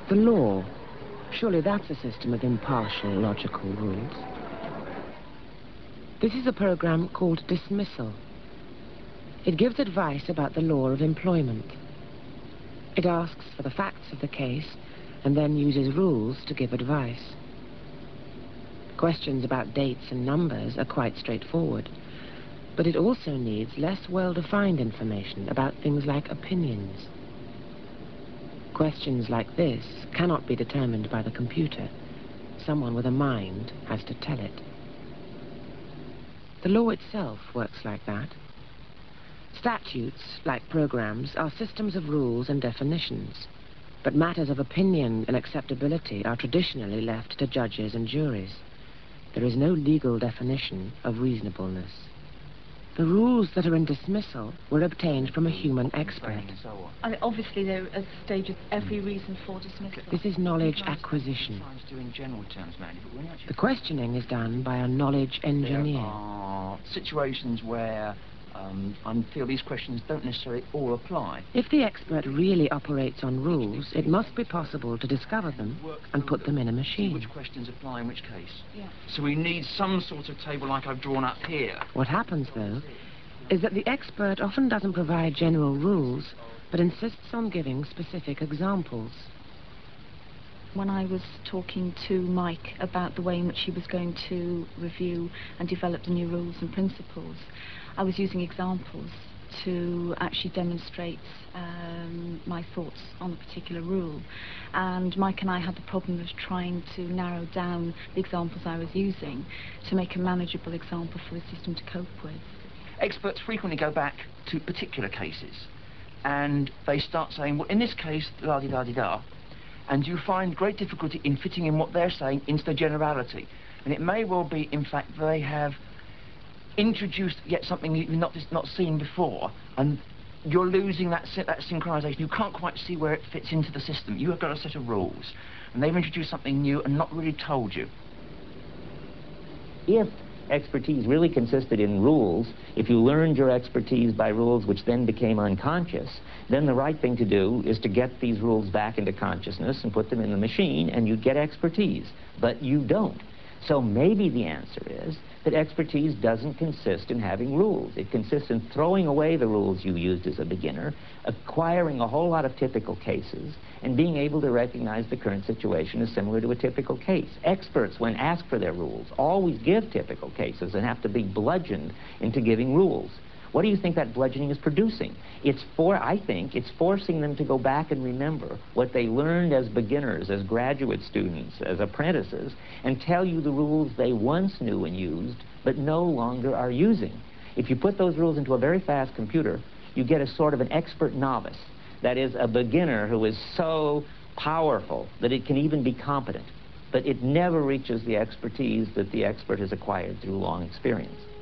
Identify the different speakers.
Speaker 1: The law. Surely that's a system of impartial, logical rules. This is a program called Dismissal. It gives advice about the law of employment. It asks for the facts of the case and then uses rules to give advice. Questions about dates and numbers are quite straightforward, but it also needs less well-defined information about things like opinions. Questions like this cannot be determined by the computer. Someone with a mind has to tell it. The law itself works like that. Statutes, like programs, are systems of rules and definitions, but matters of opinion and acceptability are traditionally left to judges and juries. There is no legal definition of reasonableness. The rules that are in Dismissal were obtained from a human expert.
Speaker 2: I mean, obviously, there are stages every reason for dismissal.
Speaker 1: This is knowledge acquisition. The questioning is done by a knowledge engineer.
Speaker 3: There are situations where I feel these questions don't necessarily all apply.
Speaker 1: If the expert really operates on rules, it must be possible to discover them and put them in a machine.
Speaker 3: Which questions apply in which case?
Speaker 2: Yeah.
Speaker 3: So we need some sort of table like I've drawn up here.
Speaker 1: What happens, though, is that the expert often doesn't provide general rules, but insists on giving specific examples.
Speaker 2: When I was talking to Mike about the way in which he was going to review and develop the new rules and principles, I was using examples to actually demonstrate my thoughts on a particular rule. And Mike and I had the problem of trying to narrow down the examples I was using to make a manageable example for the system to cope with.
Speaker 3: Experts frequently go back to particular cases, and they start saying, well, in this case, la-di-da-di-da, and you find great difficulty in fitting in what they're saying into the generality. And it may well be, in fact, they have introduced yet something you've not seen before, and you're losing that synchronization. You can't quite see where it fits into the system. You have got a set of rules, and they've introduced something new and not really told you.
Speaker 4: If expertise really consisted in rules, if you learned your expertise by rules which then became unconscious, then the right thing to do is to get these rules back into consciousness and put them in the machine, and you'd get expertise. But you don't. So maybe the answer is that expertise doesn't consist in having rules. It consists in throwing away the rules you used as a beginner, acquiring a whole lot of typical cases, and being able to recognize the current situation as similar to a typical case. Experts, when asked for their rules, always give typical cases and have to be bludgeoned into giving rules. What do you think that bludgeoning is producing? I think it's forcing them to go back and remember what they learned as beginners, as graduate students, as apprentices, and tell you the rules they once knew and used, but no longer are using. If you put those rules into a very fast computer, you get a sort of an expert novice. That is, a beginner who is so powerful that it can even be competent, but it never reaches the expertise that the expert has acquired through long experience.